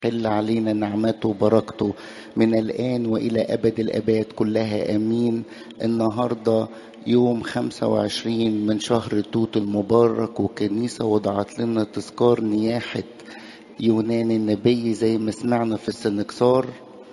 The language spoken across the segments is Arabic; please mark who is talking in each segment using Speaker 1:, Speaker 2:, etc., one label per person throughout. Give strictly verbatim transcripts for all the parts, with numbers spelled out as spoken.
Speaker 1: حل علينا نعمته وبركته من الآن وإلى أبد الآباد كلها آمين. النهاردة يوم خمسة وعشرين من شهر توت المبارك، والكنيسة وضعت لنا تذكار نياحة يونان النبي زي ما سمعنا في السنكسار.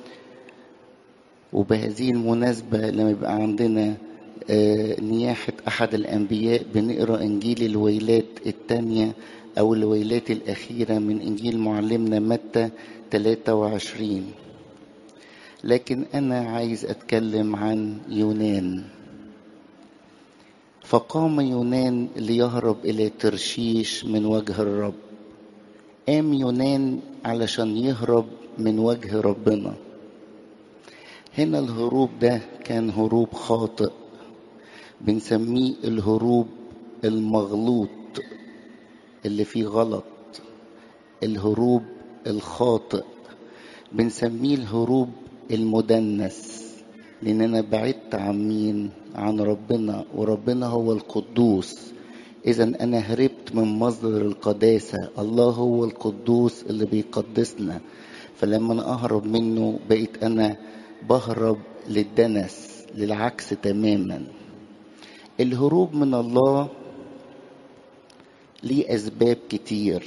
Speaker 1: وبهذه المناسبة لما يبقى عندنا آه، نياحة أحد الأنبياء بنقرأ إنجيل الويلات الثانية أو الويلات الأخيرة من إنجيل معلمنا متى ثلاثة وعشرين. لكن أنا عايز أتكلم عن يونان. فقام يونان ليهرب إلى ترشيش من وجه الرب. قام يونان علشان يهرب من وجه ربنا. هنا الهروب ده كان هروب خاطئ، بنسميه الهروب المغلوط اللي فيه غلط، الهروب الخاطئ، بنسميه الهروب المدنس، لان انا بعدت عن مين؟ عن ربنا، وربنا هو القدوس. اذا انا هربت من مصدر القداسة. الله هو القدوس اللي بيقدسنا، فلما انا اهرب منه بقيت انا بهرب للدنس، للعكس تماما. الهروب من الله ليه أسباب كتير،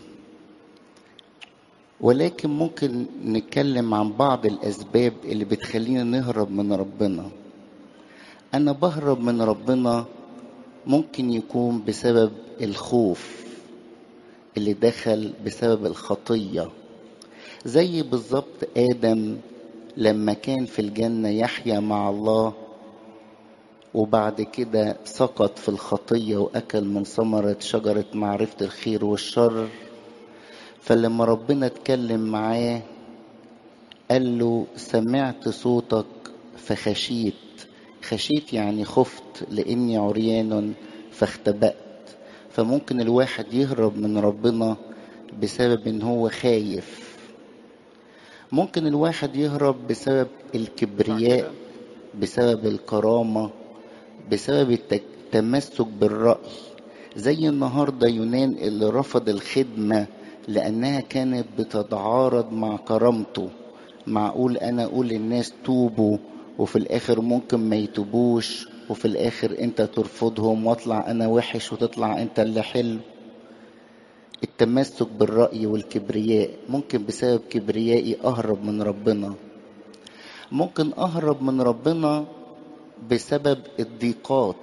Speaker 1: ولكن ممكن نتكلم عن بعض الأسباب اللي بتخلينا نهرب من ربنا. أنا بهرب من ربنا ممكن يكون بسبب الخوف اللي دخل بسبب الخطية، زي بالظبط آدم لما كان في الجنة يحيا مع الله، وبعد كده سقط في الخطية وأكل من ثمرة شجرة معرفة الخير والشر. فلما ربنا اتكلم معاه قال له سمعت صوتك فخشيت. خشيت يعني خفت، لأني عريان فاختبأت. فممكن الواحد يهرب من ربنا بسبب ان هو خايف. ممكن الواحد يهرب بسبب الكبرياء، بسبب الكرامة، بسبب التمسك بالرأي، زي النهاردة يونان اللي رفض الخدمة لأنها كانت بتتعارض مع كرامته. معقول أنا أقول للناس توبوا وفي الآخر ممكن ما يتوبوش، وفي الآخر أنت ترفضهم واطلع أنا وحش وتطلع أنت اللي حلو؟ التمسك بالرأي والكبرياء. ممكن بسبب كبريائي أهرب من ربنا. ممكن أهرب من ربنا بسبب الضيقات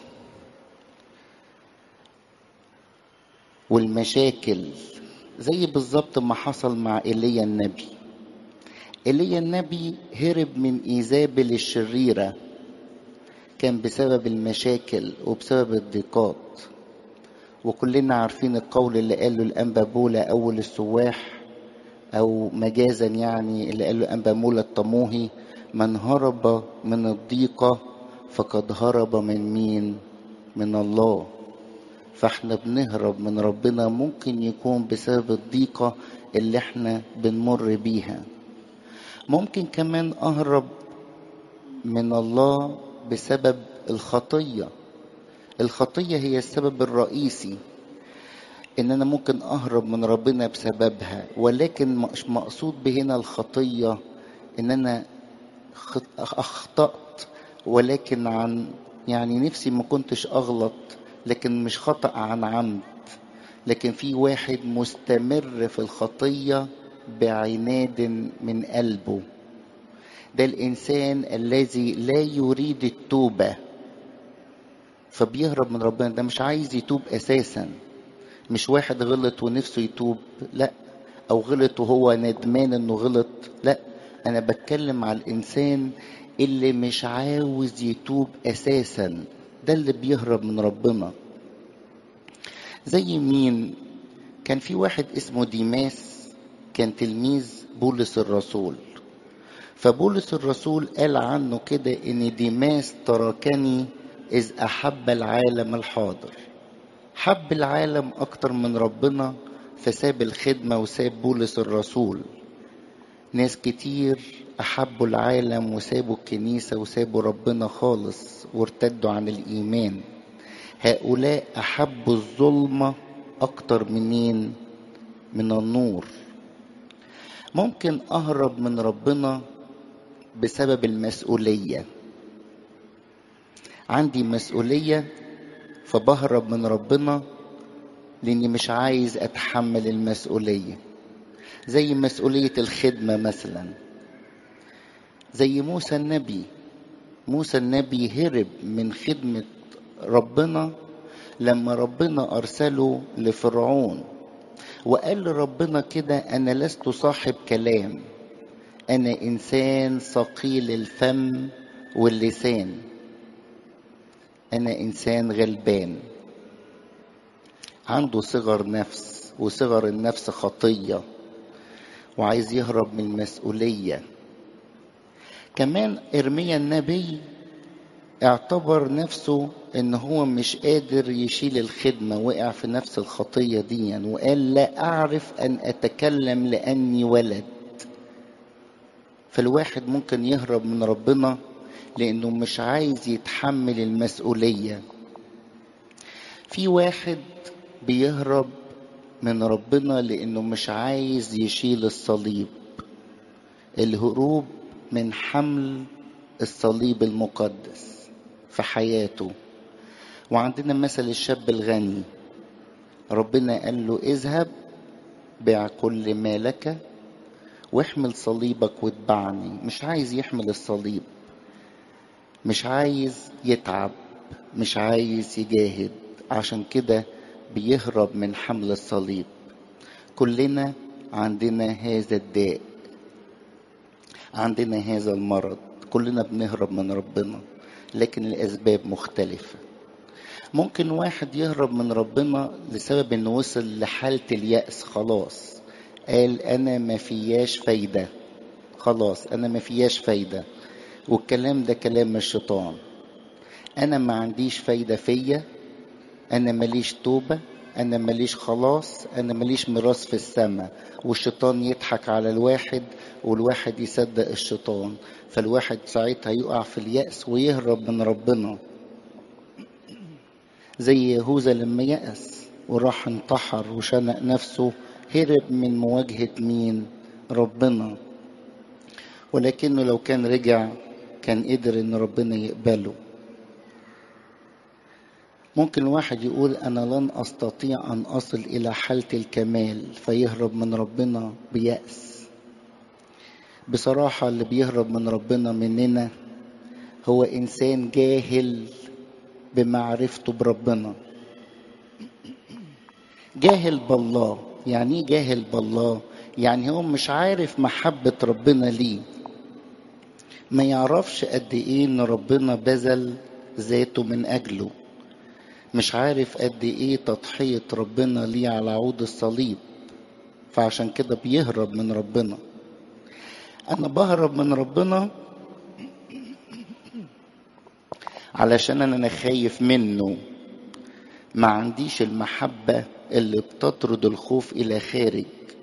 Speaker 1: والمشاكل، زي بالظبط ما حصل مع إيليا النبي. إيليا النبي هرب من إيزابل الشريرة، كان بسبب المشاكل وبسبب الضيقات. وكلنا عارفين القول اللي قاله الأنبا بولا أول السواح، أو مجازا يعني اللي قاله الأنبا مولا الطموهي: من هرب من الضيقة فقد هرب من مين؟ من الله. فاحنا بنهرب من ربنا ممكن يكون بسبب الضيقة اللي احنا بنمر بيها. ممكن كمان اهرب من الله بسبب الخطية. الخطية هي السبب الرئيسي ان انا ممكن اهرب من ربنا بسببها، ولكن مش مقصود بهنا الخطية ان انا اخطأت، ولكن عن يعني نفسي ما كنتش اغلط، لكن مش خطأ عن عمد. لكن في واحد مستمر في الخطية بعناد من قلبه، ده الإنسان الذي لا يريد التوبة، فبيهرب من ربنا. ده مش عايز يتوب أساسا. مش واحد غلط ونفسه يتوب، لا، أو غلط وهو ندمان إنه غلط، لا. أنا بتكلم على الإنسان اللي مش عاوز يتوب أساسا، ده اللي بيهرب من ربنا. زي مين؟ كان في واحد اسمه ديماس، كان تلميذ بولس الرسول. فبولس الرسول قال عنه كده ان ديماس تركني اذ احب العالم الحاضر. حب العالم اكتر من ربنا، فساب الخدمة وساب بولس الرسول. ناس كتير احبوا العالم وسابوا الكنيسة وسابوا ربنا خالص وارتدوا عن الايمان. هؤلاء احبوا الظلمة اكتر منين؟ من النور. ممكن أهرب من ربنا بسبب المسؤولية. عندي مسؤولية فبهرب من ربنا لأني مش عايز أتحمل المسؤولية، زي مسؤولية الخدمة مثلا. زي موسى النبي، موسى النبي هرب من خدمة ربنا لما ربنا أرسله لفرعون، وقال لربنا كده: أنا لست صاحب كلام، أنا إنسان ثقيل الفم واللسان، أنا إنسان غلبان. عنده صغر نفس، وصغر النفس خطية، وعايز يهرب من المسؤولية. كمان إرميا النبي اعتبر نفسه ان هو مش قادر يشيل الخدمة، وقع في نفس الخطية دي وقال: لا أعرف أن أتكلم لأني ولد. فالواحد ممكن يهرب من ربنا لأنه مش عايز يتحمل المسؤولية. في واحد بيهرب من ربنا لأنه مش عايز يشيل الصليب، الهروب من حمل الصليب المقدس في حياته. وعندنا مثل الشاب الغني، ربنا قال له: اذهب بيع كل ما لك واحمل صليبك واتبعني. مش عايز يحمل الصليب، مش عايز يتعب، مش عايز يجاهد، عشان كده بيهرب من حمل الصليب. كلنا عندنا هذا الداء، عندنا هذا المرض، كلنا بنهرب من ربنا لكن الأسباب مختلفة. ممكن واحد يهرب من ربنا لسبب انه وصل لحالة اليأس، خلاص قال: انا ما فياش فايدة، خلاص انا ما فياش فايدة. والكلام ده كلام الشيطان. انا ما عنديش فايدة فيا، انا ماليش توبة، انا ماليش خلاص، انا ماليش ميراث في السماء. والشيطان يضحك على الواحد والواحد يصدق الشيطان، فالواحد ساعتها يقع في اليأس ويهرب من ربنا. زي يهوذا لما يأس وراح انتحر وشنق نفسه، هرب من مواجهة مين؟ ربنا. ولكنه لو كان رجع كان قدر ان ربنا يقبله. ممكن واحد يقول: انا لن استطيع ان اصل الى حالة الكمال، فيهرب من ربنا بيأس. بصراحة اللي بيهرب من ربنا مننا هو انسان جاهل بمعرفته بربنا، جاهل بالله. يعني ايه جاهل بالله؟ يعني هو مش عارف محبة ربنا ليه، ما يعرفش قد ايه ان ربنا بذل ذاته من اجله، مش عارف قد ايه تضحية ربنا ليه على عود الصليب، فعشان كده بيهرب من ربنا. انا بهرب من ربنا علشان انا خايف منه، ما عنديش المحبة اللي بتطرد الخوف الى خارج.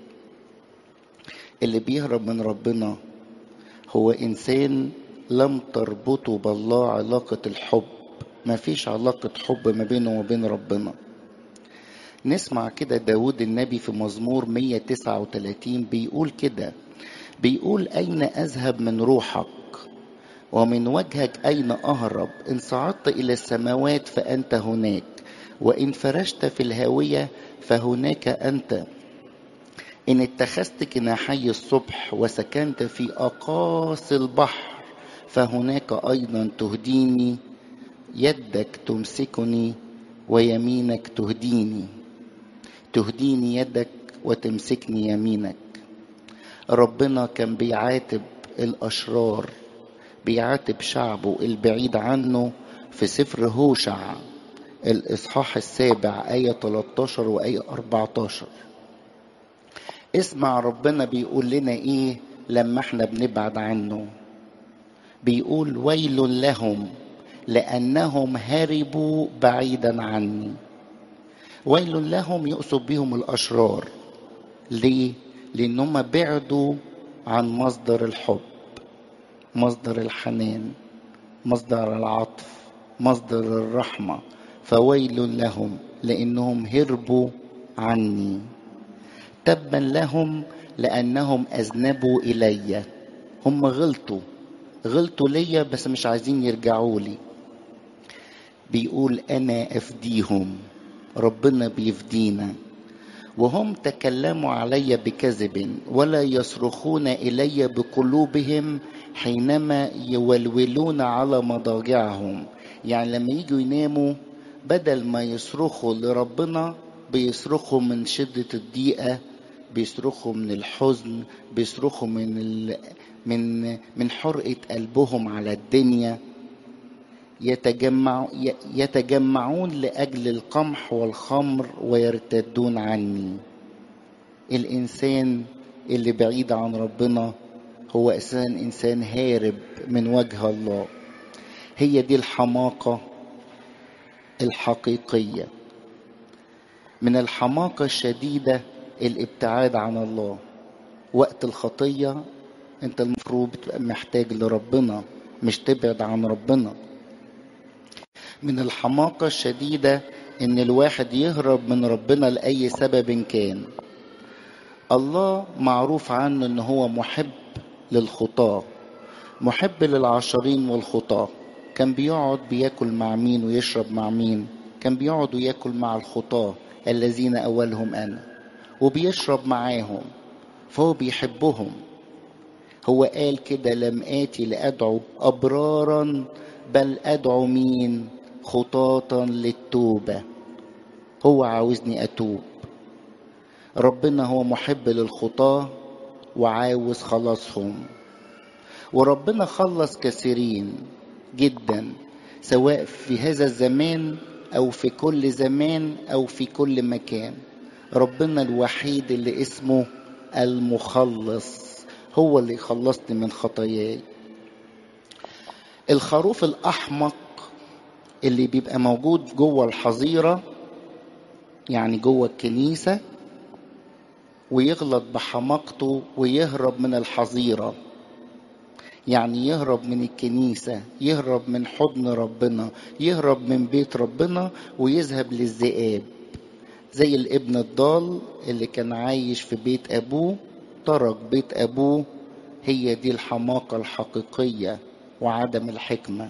Speaker 1: اللي بيهرب من ربنا هو انسان لم تربطه بالله علاقة الحب، ما فيش علاقة حب ما بينه وبين ربنا. نسمع كده داود النبي في مزمور مية وتسعة وثلاثين بيقول كده، بيقول: أين أذهب من روحك ومن وجهك أين أهرب؟ إن صعدت إلى السماوات فأنت هناك، وإن فرشت في الهاوية فهناك أنت. إن اتخذت جناحي الصبح وسكنت في أقاصي البحر فهناك أيضا تهديني، يدك تمسكني ويمينك تهديني. تهديني يدك وتمسكني يمينك. ربنا كان بيعاتب الأشرار، بيعاتب شعبه البعيد عنه في سفر هوشع الإصحاح السابع آية ثلاثة عشر وآية أربعة عشر. اسمع ربنا بيقول لنا إيه لما احنا بنبعد عنه. بيقول: ويل لهم لأنهم هربوا بعيدا عني. ويل لهم يقصد بهم الأشرار. ليه؟ لأنهم بعدوا عن مصدر الحب، مصدر الحنان، مصدر العطف، مصدر الرحمة. فويل لهم لأنهم هربوا عني. تبا لهم لأنهم أذنبوا إلي. هم غلطوا غلطوا ليا بس مش عايزين يرجعوا لي. بيقول أنا أفديهم، ربنا بيفدينا. وهم تكلموا علي بكذب ولا يصرخون إلي بقلوبهم حينما يولولون على مضاجعهم. يعني لما يجوا يناموا بدل ما يصرخوا لربنا بيصرخوا من شدة الضيقة، بيصرخوا من الحزن، بيصرخوا من ال... من من حرقة قلبهم على الدنيا. يتجمع يتجمعون لأجل القمح والخمر ويرتدون عني. الإنسان اللي بعيد عن ربنا هو أساسا إنسان هارب من وجه الله. هي دي الحماقة الحقيقية. من الحماقة الشديدة الابتعاد عن الله. وقت الخطية انت المفروض تبقى محتاج لربنا، مش تبعد عن ربنا. من الحماقة الشديدة ان الواحد يهرب من ربنا لأي سبب كان. الله معروف عنه ان هو محب للخطاة، محب للعشرين والخطاة. كان بيقعد بياكل مع مين ويشرب مع مين؟ كان بيقعد وياكل مع الخطاة الذين أولهم أنا، وبيشرب معاهم، فهو بيحبهم. هو قال كده لم آتي لأدعو أبرارا بل أدعو مين؟ خطاة للتوبة. هو عاوزني أتوب. ربنا هو محب للخطاة وعاوز خلاصهم. وربنا خلص كثيرين جدا، سواء في هذا الزمان أو في كل زمان أو في كل مكان. ربنا الوحيد اللي اسمه المخلص، هو اللي خلصني من خطاياي. الخروف الأحمق اللي بيبقى موجود جوه الحظيرة، يعني جوه الكنيسة، ويغلط بحماقته ويهرب من الحظيرة، يعني يهرب من الكنيسة، يهرب من حضن ربنا، يهرب من بيت ربنا ويذهب للذئاب. زي الابن الضال اللي كان عايش في بيت أبوه ترك بيت أبوه. هي دي الحماقة الحقيقية وعدم الحكمة.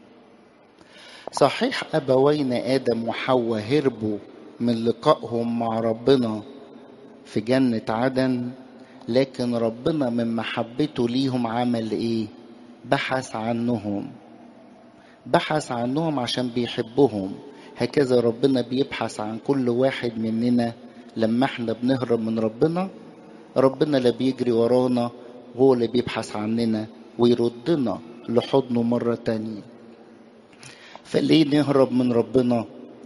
Speaker 1: صحيح أبوينا آدم وحواء هربوا من لقائهم مع ربنا في جنة عدن، لكن ربنا من محبته ليهم عمل ايه؟ بحث عنهم، بحث عنهم عشان بيحبهم. هكذا ربنا بيبحث عن كل واحد مننا. لما احنا بنهرب من ربنا، ربنا لا بيجري ورانا، هو اللي بيبحث عننا ويردنا لحضنه مرة تانية. فليه نهرب من ربنا؟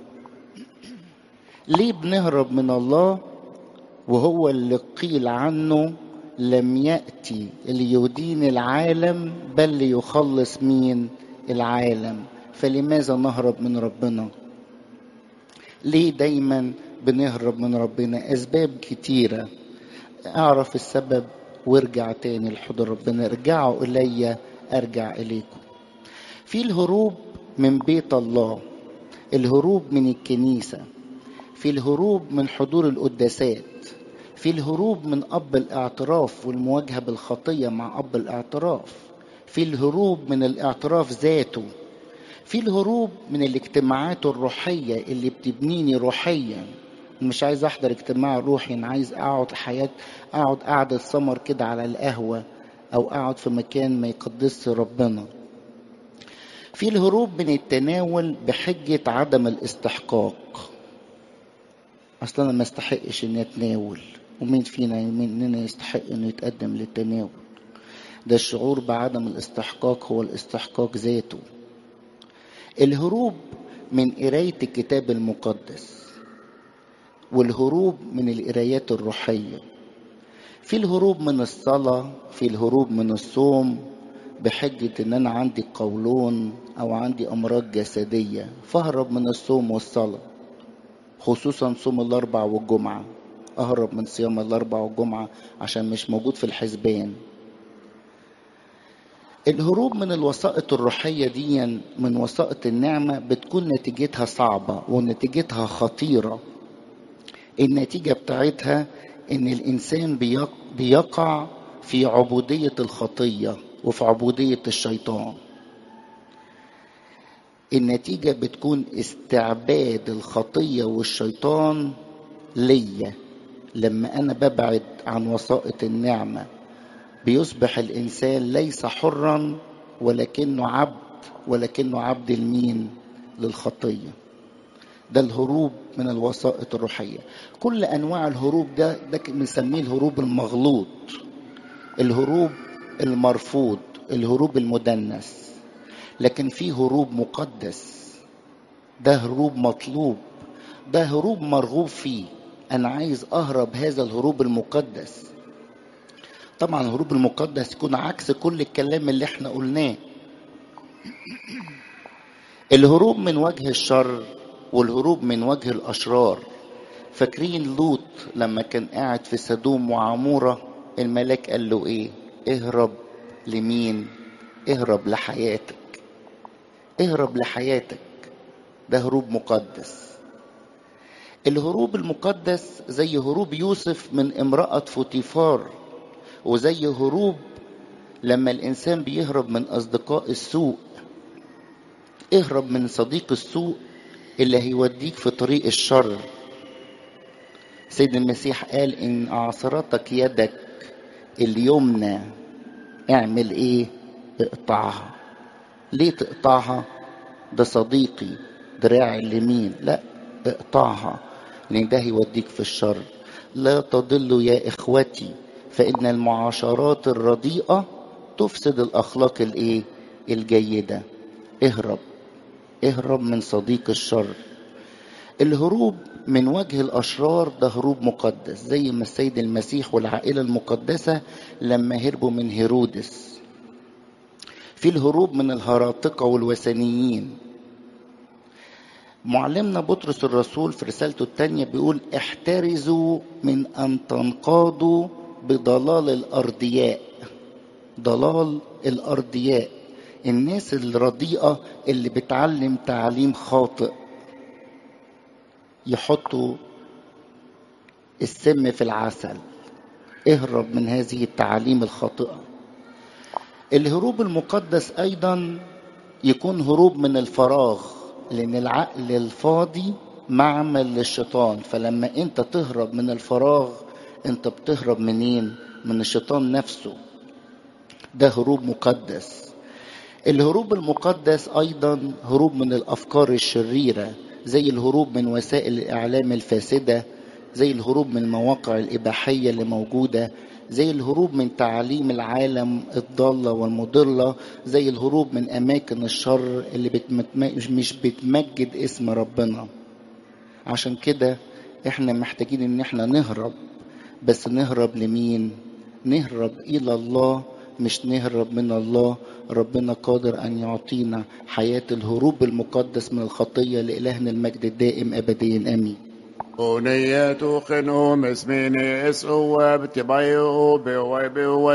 Speaker 1: ليه بنهرب من الله وهو اللي قيل عنه لم يأتي ليدين العالم بل ليخلص مين؟ العالم. فلماذا نهرب من ربنا؟ ليه دايما بنهرب من ربنا؟ أسباب كتيرة. أعرف السبب وارجع تاني لحضن ربنا. ارجعوا إلي أرجع إليكم. في الهروب من بيت الله، الهروب من الكنيسة، في الهروب من حضور القداسات، في الهروب من أب الاعتراف والمواجهة بالخطية مع أب الاعتراف، في الهروب من الاعتراف ذاته، في الهروب من الاجتماعات الروحية اللي بتبنيني روحيا. مش عايز أحضر اجتماع روحي، أنا عايز أقعد حياة أقعد قعدة سمر كده على القهوة، أو أقعد في مكان ما يقدسش ربنا. في الهروب من التناول بحجة عدم الاستحقاق. أصلا أنا ما استحقش إني أتناول، ومين فينا مننا يستحق إنه يتقدم للتناول؟ ده الشعور بعدم الاستحقاق هو الاستحقاق ذاته. الهروب من قراية الكتاب المقدس، والهروب من القرايات الروحية. في الهروب من الصلاة، في الهروب من الصوم بحجة إن أنا عندي قولون أو عندي أمراض جسدية، فأهرب من الصوم والصلاة، خصوصا صوم الأربع والجمعة. أهرب من صيام الأربع والجمعة عشان مش موجود في الحسبان. الهروب من الوسائط الروحية دي، من وسائط النعمة، بتكون نتيجتها صعبة ونتيجتها خطيرة. النتيجة بتاعتها إن الإنسان بيقع في عبودية الخطية وفي عبودية الشيطان. النتيجة بتكون استعباد الخطية والشيطان ليا. لما أنا ببعد عن وسائط النعمة بيصبح الإنسان ليس حرا ولكنه عبد، ولكنه عبد المين؟ للخطية. ده الهروب من الوسائط الروحية. كل أنواع الهروب ده ده بنسميه الهروب المغلوط، الهروب المرفوض، الهروب المدنس. لكن في هروب مقدس، ده هروب مطلوب، ده هروب مرغوب فيه. أنا عايز أهرب هذا الهروب المقدس. طبعا الهروب المقدس يكون عكس كل الكلام اللي احنا قلناه. الهروب من وجه الشر والهروب من وجه الأشرار. فاكرين لوط لما كان قاعد في سدوم وعمورة، الملاك قال له ايه؟ اهرب لمين؟ اهرب لحياتك، اهرب لحياتك. ده هروب مقدس. الهروب المقدس زي هروب يوسف من امرأة فوتيفار، وزي هروب لما الإنسان بيهرب من أصدقاء السوء. اهرب من صديق السوء اللي هيوديك في طريق الشر. سيد المسيح قال إن أعصرتك يدك اليمنى اعمل ايه؟ اقطعها. ليه تقطعها؟ ده صديقي دراعي اليمين، لا اقطعها، لان ده هيوديك في الشر. لا تضلوا يا اخوتي فان المعاشرات الرديئة تفسد الاخلاق الايه؟ الجيدة. اهرب، اهرب من صديق الشر. الهروب من وجه الاشرار ده هروب مقدس، زي ما السيد المسيح والعائلة المقدسة لما هربوا من هيرودس. في الهروب من الهراطقة والوثنيين. معلمنا بطرس الرسول في رسالته الثانية بيقول احترزوا من أن تنقادوا بضلال الأرضياء. ضلال الأرضياء، الناس الرديئة اللي بتعلم تعليم خاطئ، يحطوا السم في العسل. اهرب من هذه التعاليم الخاطئة. الهروب المقدس أيضا يكون هروب من الفراغ، لأن العقل الفاضي معمل للشيطان. فلما أنت تهرب من الفراغ أنت بتهرب منين؟ من الشيطان نفسه. ده هروب مقدس. الهروب المقدس أيضا هروب من الأفكار الشريرة، زي الهروب من وسائل الإعلام الفاسدة، زي الهروب من المواقع الإباحية اللي موجودة، زي الهروب من تعاليم العالم الضالة والمضلة، زي الهروب من أماكن الشر اللي بتمت... مش بتمجد اسم ربنا. عشان كده احنا محتاجين ان احنا نهرب، بس نهرب لمين؟ نهرب إلى الله، مش نهرب من الله. ربنا قادر أن يعطينا حياة الهروب المقدس من الخطية. لإلهنا المجد الدائم أبديا آمين.
Speaker 2: أغنية خنوم اسميني اسقوا بتبايعوا بوي بوي